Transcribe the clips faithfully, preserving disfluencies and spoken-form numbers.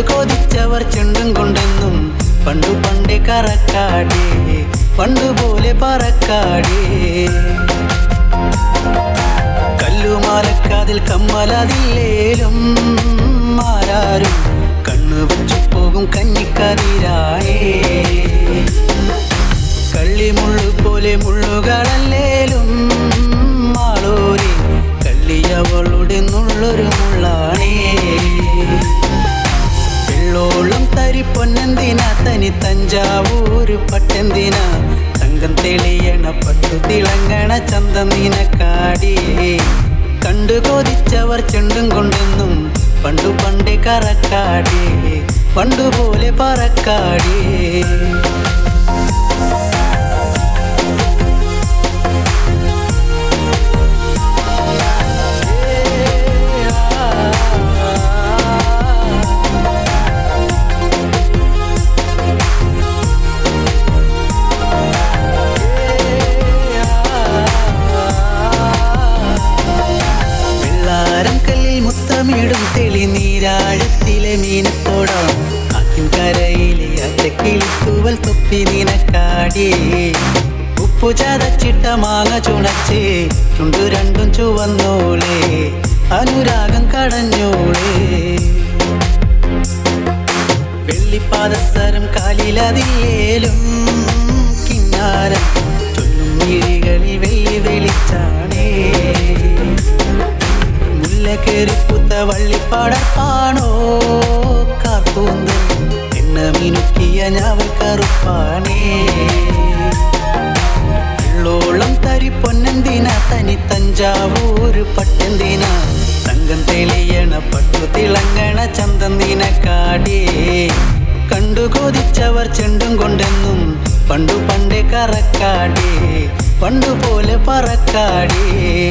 കൊതിച്ചവർ ചെണ്ടും കൊണ്ടെന്നും പണ്ടു പണ്ടേ കറക്കാടേ പണ്ടുപോലെ പറക്കാടേ കല്ലുമാലക്കാതിൽ കമ്മലതില്ലേലും ആരാരും കണ്ണു വെച്ചു പോകും കഞ്ഞിക്കതിരായേ കള്ളിമുള്ളു പോലെ മുള്ളുകളല്ലേലും മാളോരി കള്ളിയവളുടെ നുള്ളൊരു മുള്ളാണേ വെള്ളോളം തരി പൊന്നെന്തിന തനി തഞ്ചാവൂര് പട്ടെന്തിന തങ്കം തെളിയണ പട്ടു തിളങ്ങണ ചന്തം നിനക്കാടേ കണ്ടു കൊതിച്ചവർ ചെണ്ടും കൊണ്ടെന്നും പണ്ടു പണ്ടേ കറക്കാടേ പണ്ടുപോലെ പറക്കാടേ മുത്തമിടും തെളിനീരാഴത്തിലെ മീനത്തോടാം കാറ്റിൻ കരയിലെ അറ്റക്കിളിത്തൂവൽ തൊപ്പി നിനക്കാടേ ഉപ്പു ചതച്ചിട്ട മാങ്ങ ചുണച്ചേ ചുണ്ടു രണ്ടും ചുവന്നോളേ അനുരാഗം കടഞ്ഞോളേ വെള്ളിപ്പാദസരം കാലിലതിലേലും കിന്നാരം ചൊല്ലും മിഴികളിൽ വെള്ളി വെളിച്ചാണേ കേറിപ്പുത്ത വള്ളിപ്പാടപ്പാണോ കാർക്കൂന്ത് എണ്ണ മിനുക്കിയ ഞാവൽ കറുപ്പാണേ വെള്ളോളം തരി പൊന്നെന്തിന തനി തഞ്ചാവൂര് പട്ടെന്തിന തങ്കം തെളിയണ പട്ടു തിളങ്ങണ ചന്തം നിനക്കാടേ കണ്ടു കൊതിച്ചവർ ചെണ്ടും കൊണ്ടെന്നും പണ്ടു പണ്ടേ കറക്കാടേ പണ്ടുപോലെ പറക്കാടേ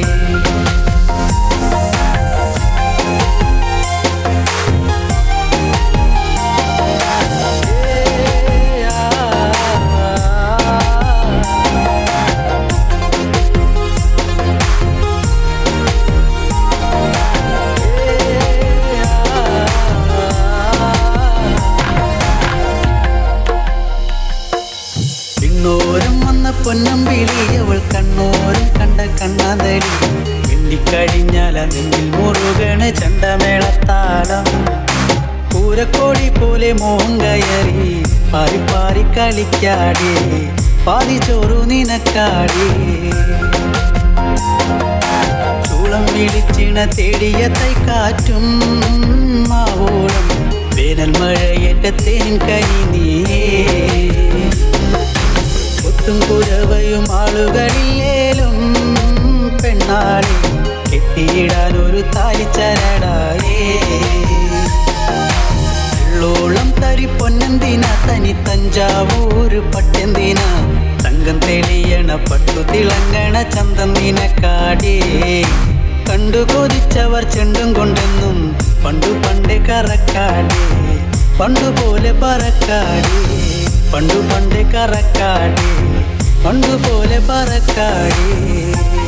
ോരം വന്ന പൊന്നമ്പിളി അവൾ കണ്ണോരം കണ്ട കണ്ണാതടി മിണ്ടിക്കഴിഞ്ഞാൽ നെഞ്ചിൽ മുറുകണ ചണ്ടമേളത്താളം പൂരക്കോടി പോലെ മോഹം കയറി പാറി പാറി കളിക്കാടേ പാതി ചോറു നിനക്കാടേ ചൂളം വിളിച്ചിണ തേടിയ തൈക്കാറ്റും മാവോളം വേനൽ മഴയേറ്റ തേൻ കനി നീയേ ഒട്ടും കുരവയും ആളുകളില്ലേലും പെണ്ണാളെ കെട്ടിയിടാൻ ഒരു താലിച്ചരടായേ വെള്ളോളം തരി പൊന്നെന്തിന തനി തഞ്ചാവൂര് പട്ടെന്തിന തങ്കം തെളിയണ പട്ടു തിളങ്ങണ ചന്തം നിനക്കാടേ കണ്ടു കൊതിച്ചവർ ചെണ്ടും കൊണ്ടെന്നും പണ്ടു പണ്ടേ കറക്കാടേ പണ്ടുപോലെ പറക്കാടേ പണ്ടു പണ്ടേ കറക്കാടേ പണ്ടുപോലെ പറക്കാടേ